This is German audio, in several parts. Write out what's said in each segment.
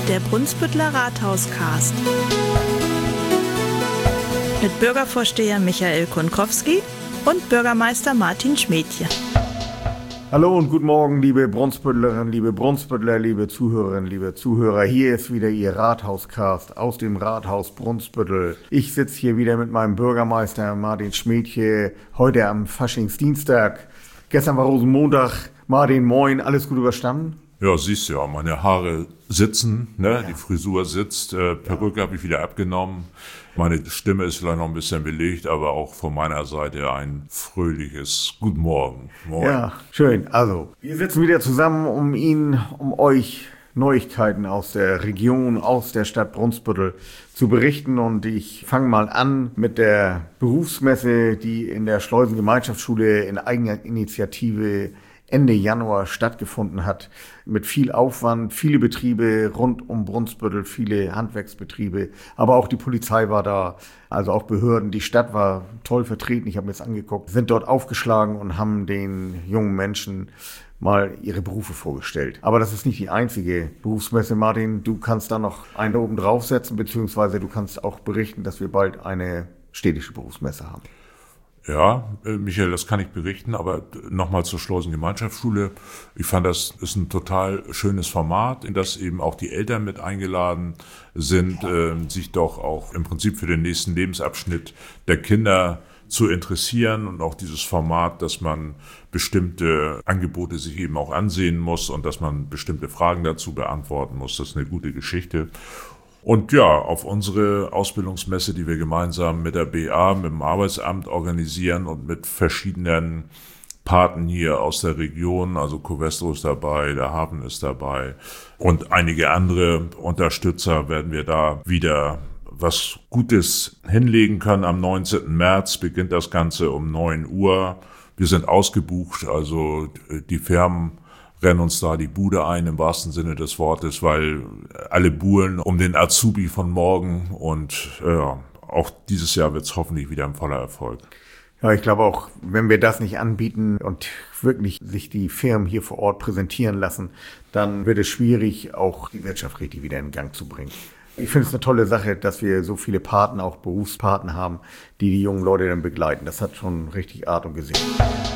Der Brunsbütteler Rathauscast. Mit Bürgervorsteher Michael Kunkowski und Bürgermeister Martin Schmädchen. Hallo und guten Morgen, liebe Brunsbüttlerinnen, liebe Brunsbüttler, liebe Zuhörerinnen, liebe Zuhörer. Hier ist wieder Ihr Rathauscast aus dem Rathaus Brunsbüttel. Ich sitze hier wieder mit meinem Bürgermeister Martin Schmädchen, heute am Faschingsdienstag. Gestern war Rosenmontag. Martin, moin, alles gut überstanden? Ja, siehst du ja, meine Haare sitzen, ne? Ja. Die Frisur sitzt, Perücke habe ich wieder abgenommen. Meine Stimme ist vielleicht noch ein bisschen belegt, aber auch von meiner Seite ein fröhliches Guten Morgen. Moin. Ja, schön. Also, wir sitzen wieder zusammen, um euch Neuigkeiten aus der Region, aus der Stadt Brunsbüttel zu berichten. Und ich fange mal an mit der Berufsmesse, die in der Schleusengemeinschaftsschule in Eigeninitiative Ende Januar stattgefunden hat, mit viel Aufwand, viele Betriebe rund um Brunsbüttel, viele Handwerksbetriebe, aber auch die Polizei war da, also auch Behörden. Die Stadt war toll vertreten, ich habe mir das angeguckt, sind dort aufgeschlagen und haben den jungen Menschen mal ihre Berufe vorgestellt. Aber das ist nicht die einzige Berufsmesse, Martin. Du kannst da noch einen oben draufsetzen, beziehungsweise du kannst auch berichten, dass wir bald eine städtische Berufsmesse haben. Ja, Michael, das kann ich berichten, aber nochmal zur Schleusengemeinschaftsschule. Ich fand, das ist ein total schönes Format, in das eben auch die Eltern mit eingeladen sind, sich doch auch im Prinzip für den nächsten Lebensabschnitt der Kinder zu interessieren und auch dieses Format, dass man bestimmte Angebote sich eben auch ansehen muss und dass man bestimmte Fragen dazu beantworten muss. Das ist eine gute Geschichte. Und ja, auf unsere Ausbildungsmesse, die wir gemeinsam mit der BA, mit dem Arbeitsamt organisieren und mit verschiedenen Paten hier aus der Region, also Covestro ist dabei, der Hafen ist dabei und einige andere Unterstützer, werden wir da wieder was Gutes hinlegen können. Am 19. März beginnt das Ganze um 9 Uhr. Wir sind ausgebucht, also die Firmen rennen uns da die Bude ein, im wahrsten Sinne des Wortes, weil alle buhlen um den Azubi von morgen und auch dieses Jahr wird es hoffentlich wieder ein voller Erfolg. Ja, ich glaube auch, wenn wir das nicht anbieten und wirklich sich die Firmen hier vor Ort präsentieren lassen, dann wird es schwierig, auch die Wirtschaft richtig wieder in Gang zu bringen. Ich finde es eine tolle Sache, dass wir so viele Paten, auch Berufspaten haben, die jungen Leute dann begleiten. Das hat schon richtig Art und Gesicht.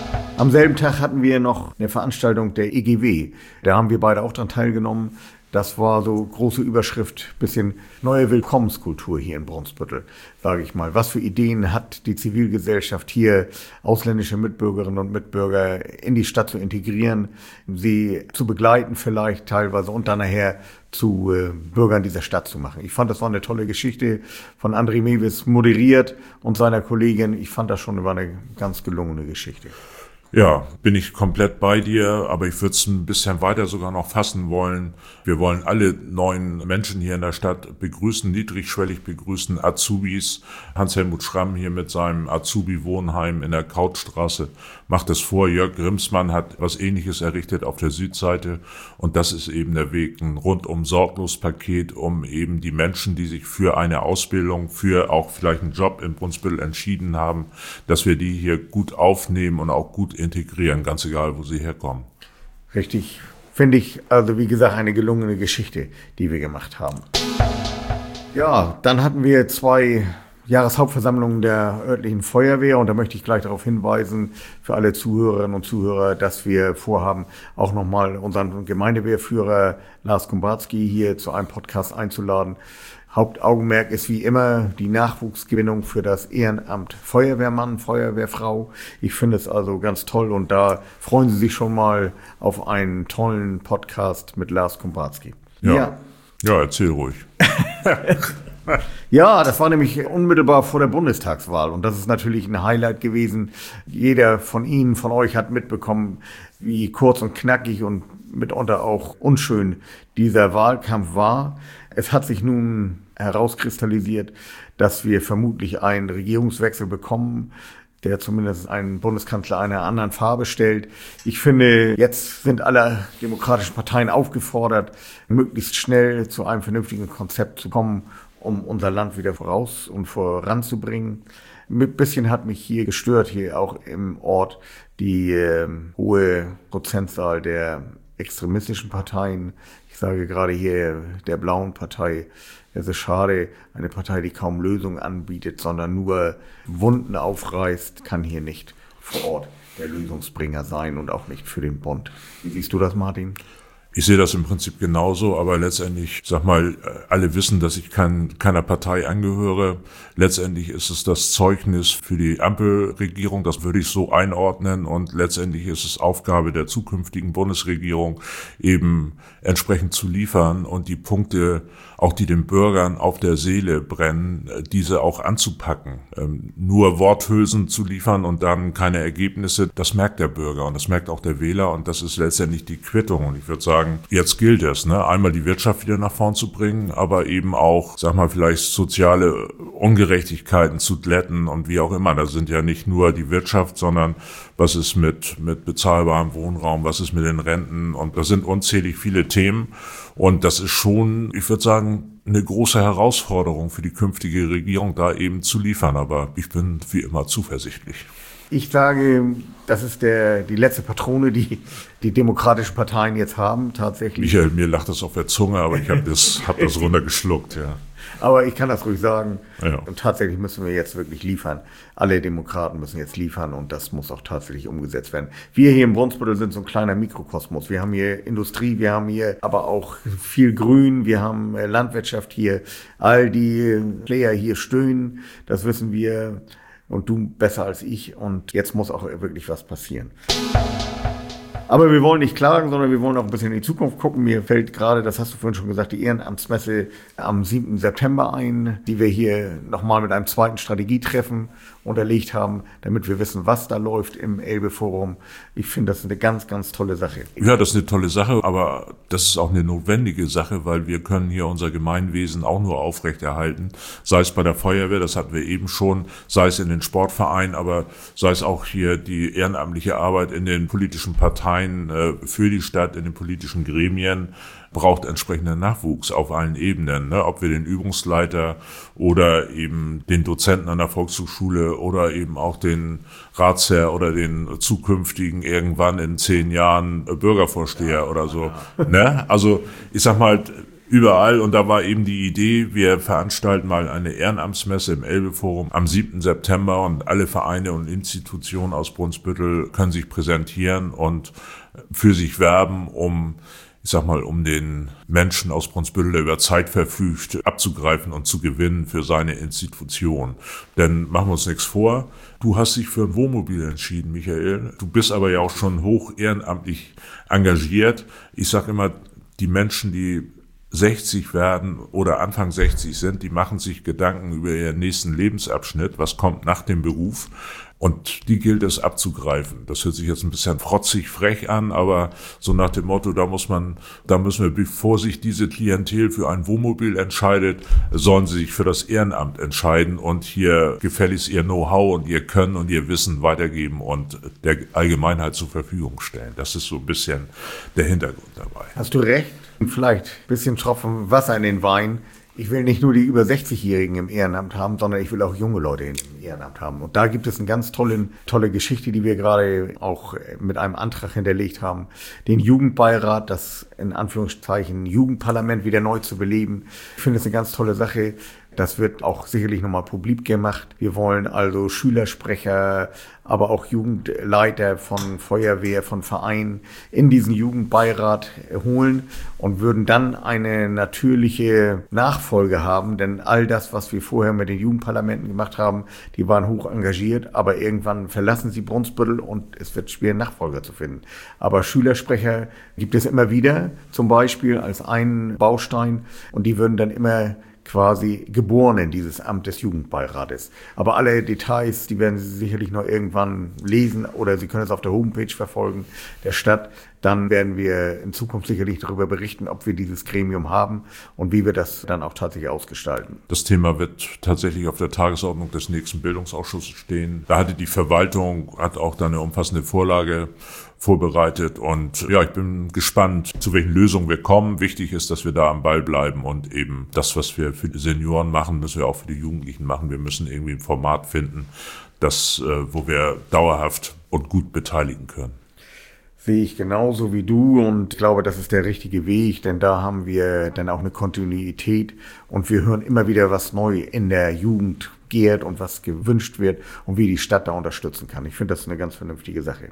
Am selben Tag hatten wir noch eine Veranstaltung der EGW. Da haben wir beide auch dran teilgenommen. Das war so große Überschrift, bisschen neue Willkommenskultur hier in Brunsbüttel, sage ich mal. Was für Ideen hat die Zivilgesellschaft hier, ausländische Mitbürgerinnen und Mitbürger in die Stadt zu integrieren, sie zu begleiten vielleicht teilweise und dann nachher zu Bürgern dieser Stadt zu machen. Ich fand, das war eine tolle Geschichte von André Mewis moderiert und seiner Kollegin. Ich fand, das schon war eine ganz gelungene Geschichte. Ja, bin ich komplett bei dir, aber ich würde es ein bisschen weiter sogar noch fassen wollen. Wir wollen alle neuen Menschen hier in der Stadt begrüßen, niedrigschwellig begrüßen, Azubis. Hans-Helmut Schramm hier mit seinem Azubi-Wohnheim in der Kautstraße macht es vor. Jörg Grimsmann hat was Ähnliches errichtet auf der Südseite und das ist eben der Weg, ein rundum sorglos Paket, um eben die Menschen, die sich für eine Ausbildung, für auch vielleicht einen Job in Brunsbüttel entschieden haben, dass wir die hier gut aufnehmen und auch gut integrieren, ganz egal, wo sie herkommen. Richtig, finde ich, also wie gesagt, eine gelungene Geschichte, die wir gemacht haben. Ja, dann hatten wir 2 Jahreshauptversammlungen der örtlichen Feuerwehr und da möchte ich gleich darauf hinweisen, für alle Zuhörerinnen und Zuhörer, dass wir vorhaben, auch nochmal unseren Gemeindewehrführer Lars Kumbarski hier zu einem Podcast einzuladen. Hauptaugenmerk ist wie immer die Nachwuchsgewinnung für das Ehrenamt Feuerwehrmann, Feuerwehrfrau. Ich finde es also ganz toll und da freuen Sie sich schon mal auf einen tollen Podcast mit Lars Kumbarski. Ja, erzähl ruhig. Ja, das war nämlich unmittelbar vor der Bundestagswahl und das ist natürlich ein Highlight gewesen. Jeder von Ihnen, von euch hat mitbekommen, wie kurz und knackig und mitunter auch unschön dieser Wahlkampf war. Es hat sich nun herauskristallisiert, dass wir vermutlich einen Regierungswechsel bekommen, der zumindest einen Bundeskanzler einer anderen Farbe stellt. Ich finde, jetzt sind alle demokratischen Parteien aufgefordert, möglichst schnell zu einem vernünftigen Konzept zu kommen, um unser Land wieder voraus und voranzubringen. Ein bisschen hat mich hier gestört, hier auch im Ort, die hohe Prozentzahl der extremistischen Parteien. Ich sage gerade hier der Blauen Partei, es ist schade, eine Partei, die kaum Lösungen anbietet, sondern nur Wunden aufreißt, kann hier nicht vor Ort der Lösungsbringer sein und auch nicht für den Bund. Wie siehst du das, Martin? Ich sehe das im Prinzip genauso, aber letztendlich, sag mal, alle wissen, dass ich keiner Partei angehöre. Letztendlich ist es das Zeugnis für die Ampelregierung, das würde ich so einordnen, und letztendlich ist es Aufgabe der zukünftigen Bundesregierung, eben entsprechend zu liefern und die Punkte, auch die den Bürgern auf der Seele brennen, diese auch anzupacken. Nur Worthülsen zu liefern und dann keine Ergebnisse, das merkt der Bürger und das merkt auch der Wähler, und das ist letztendlich die Quittung. Und ich würde sagen, jetzt gilt es, einmal die Wirtschaft wieder nach vorn zu bringen, aber eben auch, sag mal, vielleicht soziale Ungerechtigkeiten zu glätten und wie auch immer. Das sind ja nicht nur die Wirtschaft, sondern was ist mit bezahlbarem Wohnraum, was ist mit den Renten, und das sind unzählig viele Themen. Und das ist schon, ich würde sagen, eine große Herausforderung für die künftige Regierung, da eben zu liefern. Aber ich bin wie immer zuversichtlich. Ich sage, das ist die letzte Patrone, die demokratischen Parteien jetzt haben, tatsächlich. Michael, mir lacht das auf der Zunge, aber ich hab das runtergeschluckt, ja. Aber ich kann das ruhig sagen. Ja. Und tatsächlich müssen wir jetzt wirklich liefern. Alle Demokraten müssen jetzt liefern, und das muss auch tatsächlich umgesetzt werden. Wir hier im Brunsbüttel sind so ein kleiner Mikrokosmos. Wir haben hier Industrie, wir haben hier aber auch viel Grün, wir haben Landwirtschaft hier. All die Player hier stöhnen, das wissen wir. Und du besser als ich. Und jetzt muss auch wirklich was passieren. Aber wir wollen nicht klagen, sondern wir wollen auch ein bisschen in die Zukunft gucken. Mir fällt gerade, das hast du vorhin schon gesagt, die Ehrenamtsmesse am 7. September ein, die wir hier nochmal mit einem zweiten Strategietreffen unterlegt haben, damit wir wissen, was da läuft im Elbe-Forum. Ich finde, das ist eine ganz, ganz tolle Sache. Ja, das ist eine tolle Sache, aber das ist auch eine notwendige Sache, weil wir können hier unser Gemeinwesen auch nur aufrechterhalten, sei es bei der Feuerwehr, das hatten wir eben schon, sei es in den Sportvereinen, aber sei es auch hier die ehrenamtliche Arbeit in den politischen Parteien für die Stadt, in den politischen Gremien, braucht entsprechenden Nachwuchs auf allen Ebenen, ob wir den Übungsleiter oder eben den Dozenten an der Volkshochschule oder eben auch den Ratsherr oder den zukünftigen irgendwann in 10 Jahren Bürgervorsteher oder so. Also ich sag mal, überall, und da war eben die Idee, wir veranstalten mal eine Ehrenamtsmesse im Elbe-Forum am 7. September und alle Vereine und Institutionen aus Brunsbüttel können sich präsentieren und für sich werben, um den Menschen aus Brunsbüttel, der über Zeit verfügt, abzugreifen und zu gewinnen für seine Institution. Denn machen wir uns nichts vor, du hast dich für ein Wohnmobil entschieden, Michael. Du bist aber ja auch schon hoch ehrenamtlich engagiert. Ich sage immer, die Menschen, die 60 werden oder Anfang 60 sind, die machen sich Gedanken über ihren nächsten Lebensabschnitt, was kommt nach dem Beruf. Und die gilt es abzugreifen. Das hört sich jetzt ein bisschen frotzig, frech an, aber so nach dem Motto, da müssen wir, bevor sich diese Klientel für ein Wohnmobil entscheidet, sollen sie sich für das Ehrenamt entscheiden und hier gefälligst ihr Know-how und ihr Können und ihr Wissen weitergeben und der Allgemeinheit zur Verfügung stellen. Das ist so ein bisschen der Hintergrund dabei. Hast du recht? Vielleicht ein bisschen Tropfen Wasser in den Wein. Ich will nicht nur die über 60-Jährigen im Ehrenamt haben, sondern ich will auch junge Leute im Ehrenamt haben. Und da gibt es eine ganz tolle Geschichte, die wir gerade auch mit einem Antrag hinterlegt haben, den Jugendbeirat, das in Anführungszeichen Jugendparlament wieder neu zu beleben. Ich finde es eine ganz tolle Sache. Das wird auch sicherlich nochmal publik gemacht. Wir wollen also Schülersprecher, aber auch Jugendleiter von Feuerwehr, von Vereinen in diesen Jugendbeirat holen und würden dann eine natürliche Nachfolge haben. Denn all das, was wir vorher mit den Jugendparlamenten gemacht haben, die waren hoch engagiert, aber irgendwann verlassen sie Brunsbüttel und es wird schwer, Nachfolger zu finden. Aber Schülersprecher gibt es immer wieder, zum Beispiel als einen Baustein, und die würden dann immer quasi geboren in dieses Amt des Jugendbeirates. Aber alle Details, die werden Sie sicherlich noch irgendwann lesen oder Sie können es auf der Homepage verfolgen der Stadt. Dann werden wir in Zukunft sicherlich darüber berichten, ob wir dieses Gremium haben und wie wir das dann auch tatsächlich ausgestalten. Das Thema wird tatsächlich auf der Tagesordnung des nächsten Bildungsausschusses stehen. Da hatte die Verwaltung, hat auch da eine umfassende Vorlage vorbereitet und ja, ich bin gespannt, zu welchen Lösungen wir kommen. Wichtig ist, dass wir da am Ball bleiben und eben das, was wir für die Senioren machen, müssen wir auch für die Jugendlichen machen. Wir müssen irgendwie ein Format finden, wo wir dauerhaft und gut beteiligen können. Sehe ich genauso wie du und ich glaube, das ist der richtige Weg, denn da haben wir dann auch eine Kontinuität und wir hören immer wieder, was neu in der Jugend gärt und was gewünscht wird und wie die Stadt da unterstützen kann. Ich finde das eine ganz vernünftige Sache.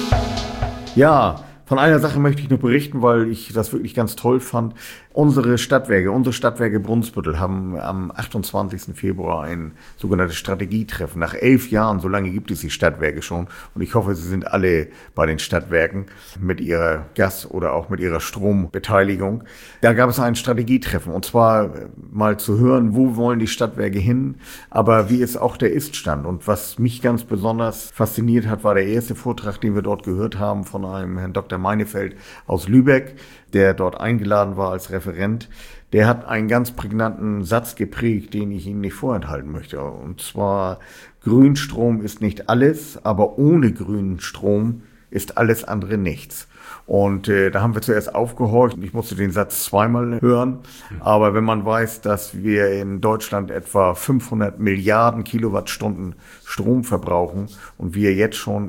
Ja, von einer Sache möchte ich noch berichten, weil ich das wirklich ganz toll fand. Unsere Stadtwerke Brunsbüttel haben am 28. Februar ein sogenanntes Strategietreffen. Nach 11 Jahren, so lange gibt es die Stadtwerke schon. Und ich hoffe, Sie sind alle bei den Stadtwerken mit ihrer Gas- oder auch mit ihrer Strombeteiligung. Da gab es ein Strategietreffen. Und zwar mal zu hören, wo wollen die Stadtwerke hin, aber wie ist auch der Ist-Stand. Und was mich ganz besonders fasziniert hat, war der erste Vortrag, den wir dort gehört haben von einem Herrn Dr. Meinefeld aus Lübeck, der dort eingeladen war als Referent. Der hat einen ganz prägnanten Satz geprägt, den ich Ihnen nicht vorenthalten möchte. Und zwar, Grünstrom ist nicht alles, aber ohne grünen Strom ist alles andere nichts. Und da haben wir zuerst aufgehorcht. Ich musste den Satz zweimal hören. Aber wenn man weiß, dass wir in Deutschland etwa 500 Milliarden Kilowattstunden Strom verbrauchen und wir jetzt schon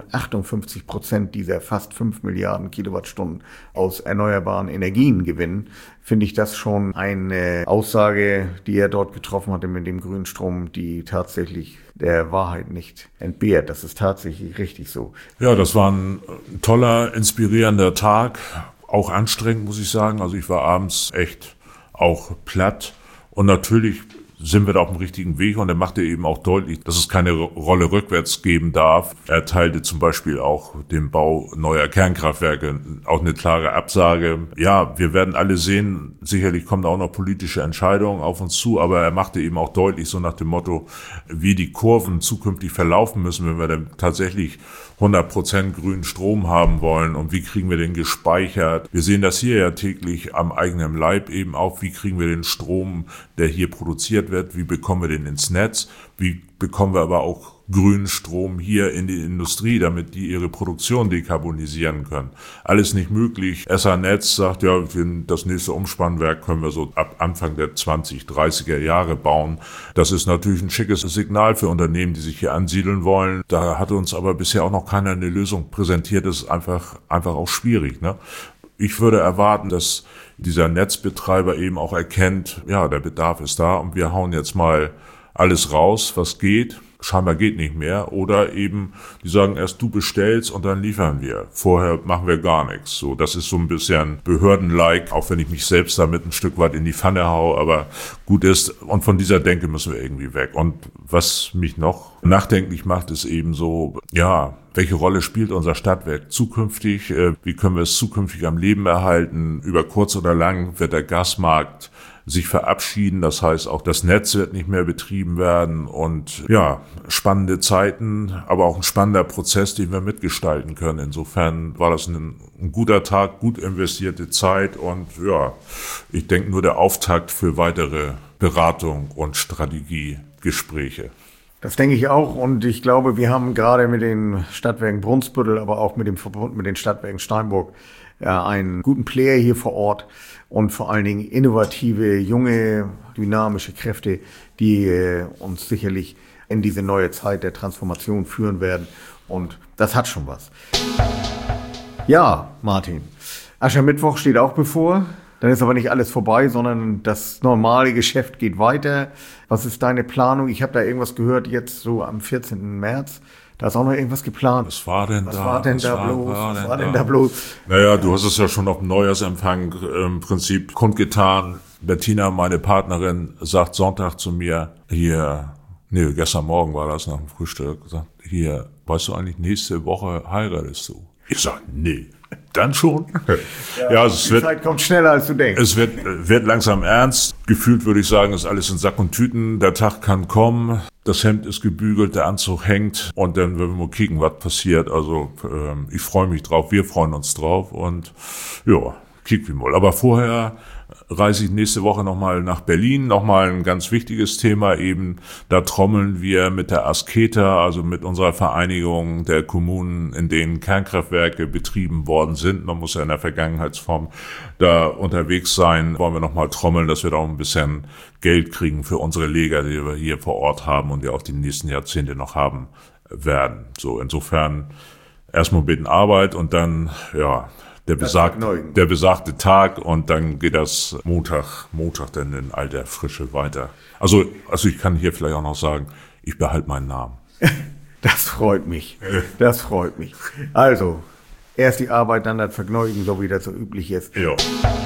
58% dieser fast 5 Milliarden Kilowattstunden aus erneuerbaren Energien gewinnen, finde ich das schon eine Aussage, die er dort getroffen hatte mit dem grünen Strom, die tatsächlich der Wahrheit nicht entbehrt. Das ist tatsächlich richtig so. Ja, das war ein toller, inspirierender Tag. Auch anstrengend, muss ich sagen. Also ich war abends echt auch platt. Und natürlich sind wir da auf dem richtigen Weg. Und er machte eben auch deutlich, dass es keine Rolle rückwärts geben darf. Er teilte zum Beispiel auch den Bau neuer Kernkraftwerke auch eine klare Absage. Ja, wir werden alle sehen, sicherlich kommen auch noch politische Entscheidungen auf uns zu, aber er machte eben auch deutlich so nach dem Motto, wie die Kurven zukünftig verlaufen müssen, wenn wir dann tatsächlich 100% grünen Strom haben wollen und wie kriegen wir den gespeichert. Wir sehen das hier ja täglich am eigenen Leib eben auch, wie kriegen wir den Strom, der hier produziert wird, wie bekommen wir den ins Netz, wie bekommen wir aber auch grünen Strom hier in die Industrie, damit die ihre Produktion dekarbonisieren können. Alles nicht möglich. SA-Netz sagt, ja, das nächste Umspannwerk können wir so ab Anfang der 2030er Jahre bauen. Das ist natürlich ein schickes Signal für Unternehmen, die sich hier ansiedeln wollen. Da hat uns aber bisher auch noch keiner eine Lösung präsentiert. Das ist einfach auch schwierig, ne? Ich würde erwarten, dass dieser Netzbetreiber eben auch erkennt, ja, der Bedarf ist da und wir hauen jetzt mal alles raus, was geht. Scheinbar geht nicht mehr. Oder eben, die sagen erst, du bestellst und dann liefern wir. Vorher machen wir gar nichts. So, das ist so ein bisschen behördenlike, auch wenn ich mich selbst damit ein Stück weit in die Pfanne haue, aber gut ist. Und von dieser Denke müssen wir irgendwie weg. Und was mich noch nachdenklich macht, ist eben so, ja, welche Rolle spielt unser Stadtwerk zukünftig? Wie können wir es zukünftig am Leben erhalten? Über kurz oder lang wird der Gasmarkt sich verabschieden. Das heißt, auch das Netz wird nicht mehr betrieben werden und ja, spannende Zeiten, aber auch ein spannender Prozess, den wir mitgestalten können. Insofern war das ein guter Tag, gut investierte Zeit und ja, ich denke nur der Auftakt für weitere Beratung und Strategiegespräche. Das denke ich auch und ich glaube, wir haben gerade mit den Stadtwerken Brunsbüttel, aber auch mit dem Verbund mit den Stadtwerken Steinburg einen guten Player hier vor Ort und vor allen Dingen innovative, junge, dynamische Kräfte, die uns sicherlich in diese neue Zeit der Transformation führen werden. Und das hat schon was. Ja, Martin, Aschermittwoch steht auch bevor. Dann ist aber nicht alles vorbei, sondern das normale Geschäft geht weiter. Was ist deine Planung? Ich habe da irgendwas gehört jetzt so am 14. März. Da ist auch noch irgendwas geplant. Was war denn da bloß? Naja, du hast es ja schon auf dem Neujahrsempfang im Prinzip kundgetan. Bettina, meine Partnerin, sagt Sonntag zu mir, gestern Morgen war das nach dem Frühstück, sagt, hier, weißt du eigentlich, nächste Woche heiratest du? Ich sag, nee. Dann schon? Ja, also die Zeit kommt schneller, als du denkst. Es wird langsam ernst. Gefühlt würde ich sagen, ist alles in Sack und Tüten. Der Tag kann kommen. Das Hemd ist gebügelt, der Anzug hängt. Und dann werden wir mal kicken, was passiert. Also ich freue mich drauf, wir freuen uns drauf. Und ja, kicken wir mal. Aber vorher reise ich nächste Woche nochmal nach Berlin, nochmal ein ganz wichtiges Thema eben. Da trommeln wir mit der Asketa, also mit unserer Vereinigung der Kommunen, in denen Kernkraftwerke betrieben worden sind. Man muss ja in der Vergangenheitsform da unterwegs sein. Wollen wir nochmal trommeln, dass wir da auch ein bisschen Geld kriegen für unsere Leger, die wir hier vor Ort haben und die auch die nächsten Jahrzehnte noch haben werden. So, insofern erstmal ein bisschen Arbeit und dann, ja, der besagte Tag und dann geht das Montag dann in alter Frische weiter. Also ich kann hier vielleicht auch noch sagen, ich behalte meinen Namen. Das freut mich. Das freut mich. Also, erst die Arbeit, dann das Vergnügen, so wie das so üblich ist. Ja.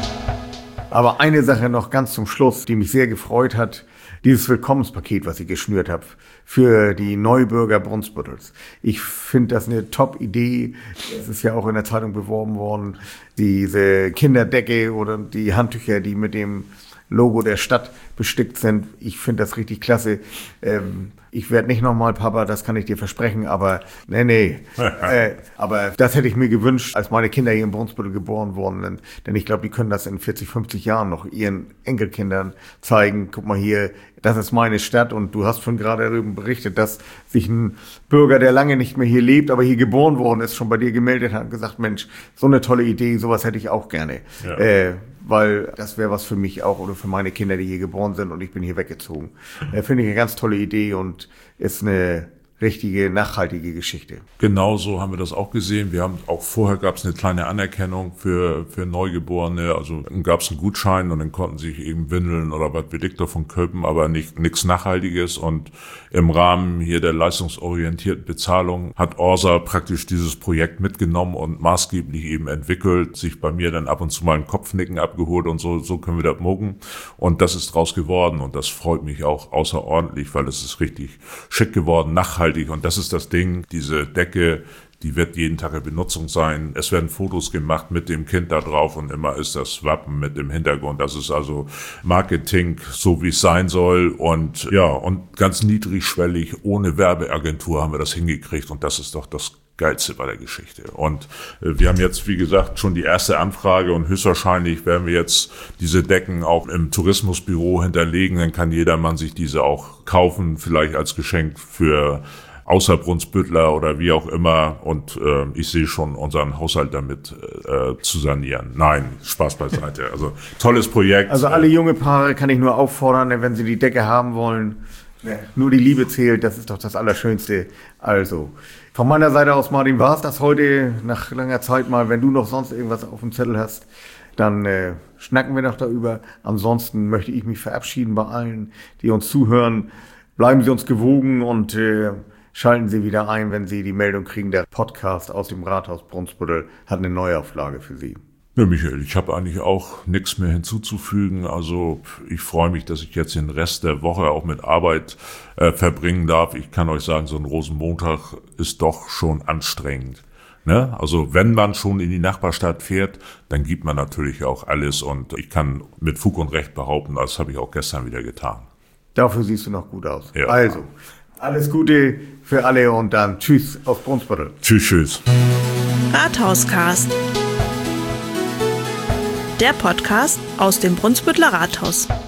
Aber eine Sache noch ganz zum Schluss, die mich sehr gefreut hat, dieses Willkommenspaket, was ich geschnürt habe für die Neubürger Brunsbüttels. Ich finde das eine Top-Idee. Es ist ja auch in der Zeitung beworben worden, diese Kinderdecke oder die Handtücher, die mit dem Logo der Stadt bestickt sind. Ich finde das richtig klasse. Ich werde nicht nochmal Papa, das kann ich dir versprechen, aber nee. Aber das hätte ich mir gewünscht, als meine Kinder hier in Brunsbüttel geboren worden sind. Denn ich glaube, die können das in 40, 50 Jahren noch ihren Enkelkindern zeigen. Guck mal hier, das ist meine Stadt und du hast schon gerade darüber berichtet, dass sich ein Bürger, der lange nicht mehr hier lebt, aber hier geboren worden ist, schon bei dir gemeldet hat und gesagt, Mensch, so eine tolle Idee, sowas hätte ich auch gerne. Ja. Weil das wäre was für mich auch oder für meine Kinder, die hier geboren sind und ich bin hier weggezogen. Finde ich eine ganz tolle Idee und ist eine richtige, nachhaltige Geschichte. Genau so haben wir das auch gesehen. Wir haben auch vorher gab es eine kleine Anerkennung für Neugeborene. Also gab es einen Gutschein und dann konnten sich eben Windeln oder was wie davon köpen, aber nichts Nachhaltiges. Und im Rahmen hier der leistungsorientierten Bezahlung hat Orsa praktisch dieses Projekt mitgenommen und maßgeblich eben entwickelt, sich bei mir dann ab und zu mal ein Kopfnicken abgeholt und so können wir das mucken. Und das ist draus geworden und das freut mich auch außerordentlich, weil es ist richtig schick geworden, nachhaltig. Und das ist das Ding, diese Decke, die wird jeden Tag in Benutzung sein. Es werden Fotos gemacht mit dem Kind da drauf und immer ist das Wappen mit im Hintergrund. Das ist also Marketing, so wie es sein soll. Und ja, und ganz niedrigschwellig, ohne Werbeagentur haben wir das hingekriegt. Und das ist doch das Geilste bei der Geschichte. Und wir haben jetzt, wie gesagt, schon die erste Anfrage und höchstwahrscheinlich werden wir jetzt diese Decken auch im Tourismusbüro hinterlegen. Dann kann jedermann sich diese auch kaufen, vielleicht als Geschenk für Außerbrunsbüttler oder wie auch immer. Und ich sehe schon unseren Haushalt damit zu sanieren. Nein, Spaß beiseite. Also tolles Projekt. Also alle junge Paare kann ich nur auffordern, wenn sie die Decke haben wollen. Nur die Liebe zählt, das ist doch das Allerschönste. Also, von meiner Seite aus, Martin, war es das heute nach langer Zeit mal. Wenn du noch sonst irgendwas auf dem Zettel hast, dann schnacken wir noch darüber. Ansonsten möchte ich mich verabschieden bei allen, die uns zuhören. Bleiben Sie uns gewogen und schalten Sie wieder ein, wenn Sie die Meldung kriegen, der Podcast aus dem Rathaus Brunsbüttel hat eine Neuauflage für Sie. Ja, Michael, ich habe eigentlich auch nichts mehr hinzuzufügen. Also ich freue mich, dass ich jetzt den Rest der Woche auch mit Arbeit verbringen darf. Ich kann euch sagen, so ein Rosenmontag ist doch schon anstrengend. Ne? Also wenn man schon in die Nachbarstadt fährt, dann gibt man natürlich auch alles. Und ich kann mit Fug und Recht behaupten, das habe ich auch gestern wieder getan. Dafür siehst du noch gut aus. Ja. Also, alles Gute für alle und dann tschüss aus Brunsbüttel. Tschüss. Rathauscast. Der Podcast aus dem Brunsbütteler Rathaus.